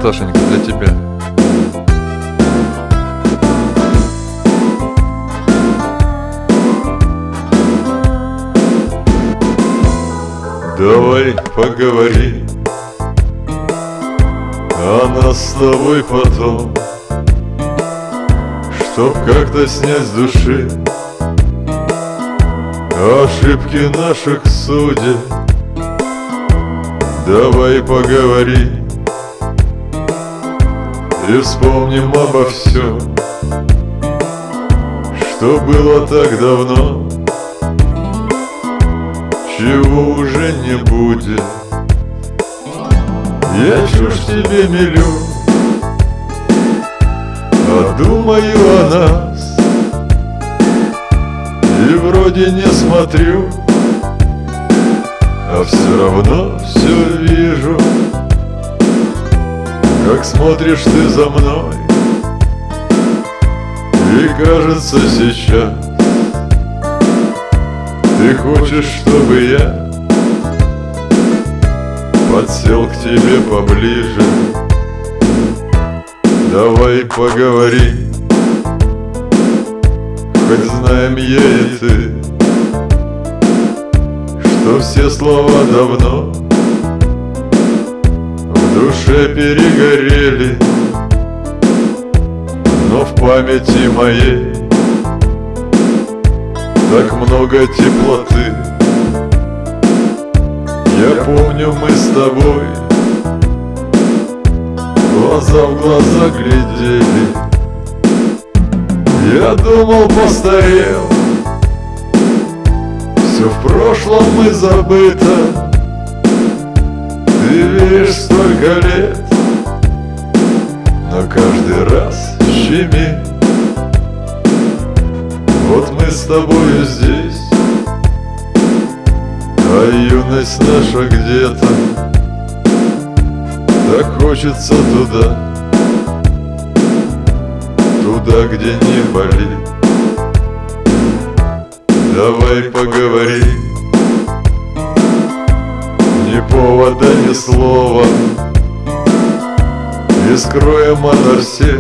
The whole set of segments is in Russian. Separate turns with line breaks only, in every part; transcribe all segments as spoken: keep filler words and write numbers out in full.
Сашенька, для тебя.
Давай поговорим о нас с тобой потом, чтоб как-то снять с души ошибки наших судеб. Давай поговорим и вспомним обо всем, что было так давно, чего уже не будет. Я чушь тебе мелю, а думаю о нас, и вроде не смотрю, а все равно все вижу. Как смотришь ты за мной, и кажется сейчас ты хочешь, чтобы я подсел к тебе поближе. Давай поговорим, хоть знаем я и ты, что все слова давно в душе перегорели, но в памяти моей так много теплоты. Я помню, мы с тобой глаза в глаза глядели. Я думал, постарел, все в прошлом и забыто. Ты веришь столько лет, но каждый раз щемит. Вот мы с тобою здесь, а юность наша где-то. Так хочется туда, туда, где не болит. Давай поговорим, ни повода, ни слова, и скроем ото всех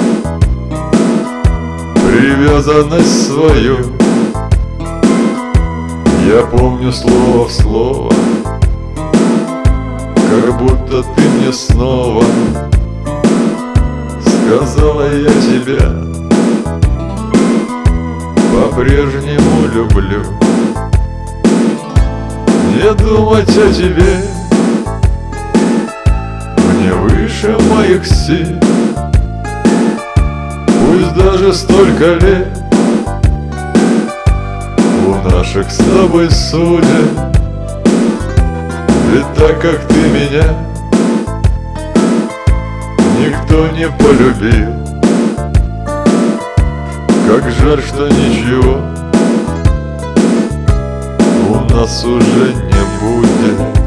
привязанность свою. Я помню слово в слово, как будто ты мне снова сказала: я тебя по-прежнему люблю. Не думать о тебе мне выше моих сил. Пусть даже столько лет у наших с тобой судеб, ведь так как ты меня никто не полюбил. Как жаль, что ничего у нас уже не будет.